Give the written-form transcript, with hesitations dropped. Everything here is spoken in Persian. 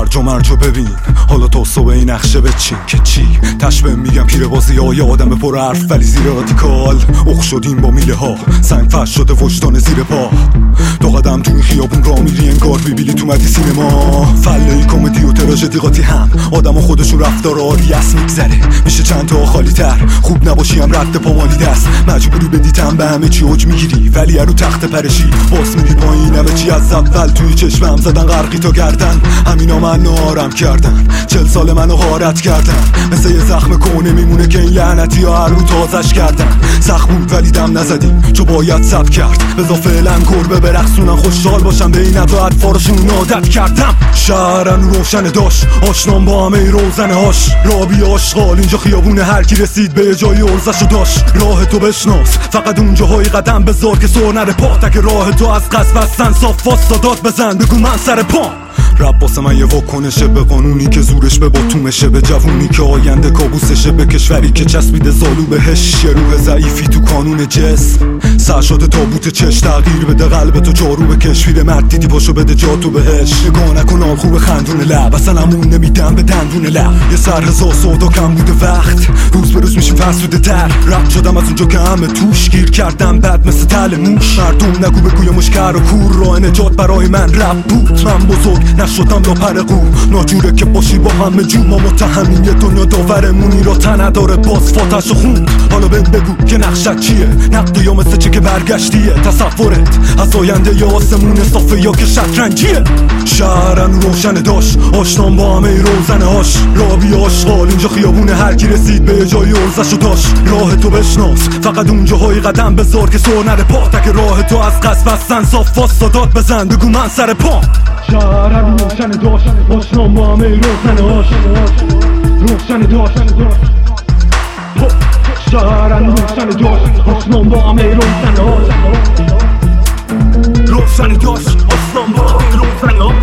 هرج و مرج و ببین حالا تو صبح این نقشه بچین که چی تشبه میگم پیر بازی های آدم پر حرف ولی زیر رادیکال اخ شدیم با میله ها سنگ فرش شده وجدان زیر پا دو قدم تو این خیابون را میری انگار بیبیلی تو مدی سینما فله کمدی و تراژدی قاطی هم آدم و خودشون رفتار عادی است میگذره میشه چند تا خالی تر خوب نباشی هم رد پامالی دست مجبوری بدیتم به همه چی اوج میگیری ولی رو تخت پرشی باز میری پایین همه چی از اول توی چشمم زدن غرقی تا گردن همینا من نارم کردن 40 سال منو غارت کردن مثل یه زخم کهنه میمونه که این لعنتی ها هر رو تازش کردن سخت بود ولی دم نزدیم چو باید صبر کرد بذار فعلا گربه برقصونن خوشحال باشم به این عداعت فارشون عادت کردم شهرن روشن داشت آشنام با همه روزنه هاش رابی آشغال اینجا خیابونه هر کی رسید به جای ارزشو داشت راه تو بشناس فقط اونجاهای قدم بذار که سر نره پا تک راه تو از قصد بستن صاف واسطات بزن بگو من سر پا رب واسه من یه واکنشه به قانونی که زورش به باتومشه به جوونی که آینده کابوسشه به کشوری که چسبیده زالو بهش یه روح ضعیفی تو کانون جسم سر شده تابوت چش تغییر بده قلب تو جارو بکش فیل مرد دیدی پاشو بده جا تو بهش نگاه نکن آل خوب خندون لب اصلا همون نمیدم به دندون لب یه سر هزار سودا کم بوده وقت روز به روز میشیم فرسوده تر رد شدم از اونجا که همه توش گیر کردم بد مثل تل موش مردم نگو بگوی مشکر و کور راه نجات برای من رب بود من بزرگ نشدم لا پرقو ناجوره که باشی با همه جو ما متهمیم یه دنیا داورمونی را تنه داره باز فاتش و خون حالا بگو که نقشت چیه نقد یا مثل چه که برگشتیه تصورت از آینده یا آسمون صافه یا که شطرنجیه شهرن روشن داشت آشنام با همه روزنه هاش رابی آشغال اینجا خیابونه هر کی رسید به جای ارزشو داشت راه تو بشناس فقط اونجاهای قدم بذار که سر نره پا تک راه تو از قصد بستن صاف واسطات بزن بگو من سر پا شهرن روشن داشت آشنام با همه روزنه هاش روشن داشت شهرن روشن داشت آشنام با همه روزنه هاش روشن داشت آشنام با همه روزنه هاش